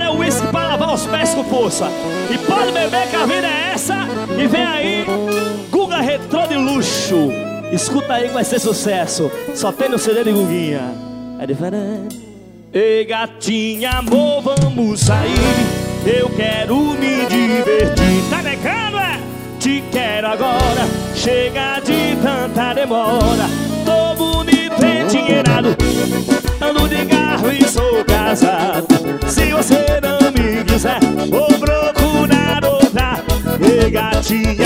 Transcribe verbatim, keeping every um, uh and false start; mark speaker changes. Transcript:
Speaker 1: é o uísque para lavar os pés com força. E pode beber que a vida é essa. E vem aí, Guga Retrô de luxo. Escuta aí que vai ser sucesso. Só tem no C D de Guguinha. É diferente. Ei gatinha, amor, vamos sair. Eu quero me divertir. Tá negando, é? Te quero agora. Chega de tanta demora. Tô bonito e endinheirado. Ando de carro e sou casado. Se você não me quiser, vou procurar outra. Ei gatinha,